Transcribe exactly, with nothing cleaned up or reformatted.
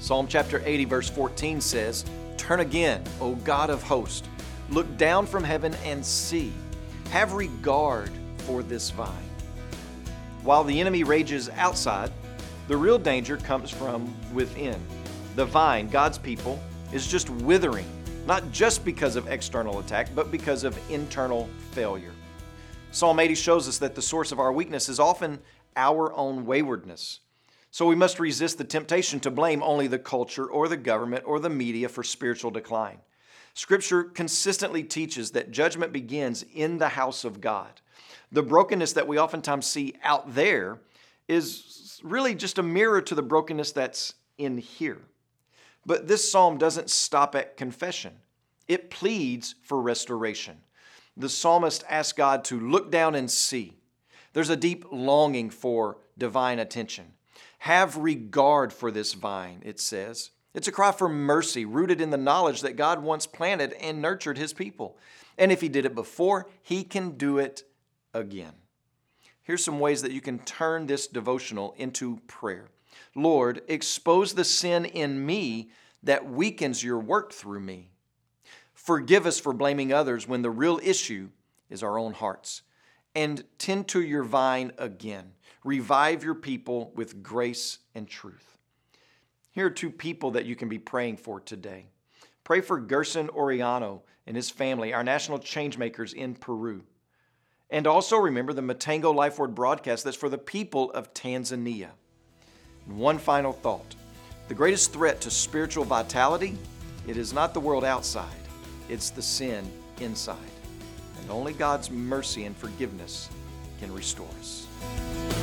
Psalm chapter eighty, verse fourteen says, "Turn again, O God of hosts, look down from heaven and see. Have regard for this vine." While the enemy rages outside, the real danger comes from within. The vine, God's people, is just withering, not just because of external attack, but because of internal failure. Psalm eighty shows us that the source of our weakness is often our own waywardness. So we must resist the temptation to blame only the culture or the government or the media for spiritual decline. Scripture consistently teaches that judgment begins in the house of God. The brokenness that we oftentimes see out there is really just a mirror to the brokenness that's in here. But this psalm doesn't stop at confession. It pleads for restoration. The psalmist asks God to look down and see. There's a deep longing for divine attention. Have regard for this vine, it says. It's a cry for mercy rooted in the knowledge that God once planted and nurtured His people. And if He did it before, He can do it again. Here's some ways that you can turn this devotional into prayer. Lord, expose the sin in me that weakens your work through me. Forgive us for blaming others when the real issue is our own hearts. And tend to your vine again. Revive your people with grace and truth. Here are two people that you can be praying for today. Pray for Gerson Oriano and his family, our national changemakers in Peru. And also remember the Matango Life Word broadcast that's for the people of Tanzania. And one final thought. The greatest threat to spiritual vitality, it is not the world outside, it's the sin inside. And only God's mercy and forgiveness can restore us.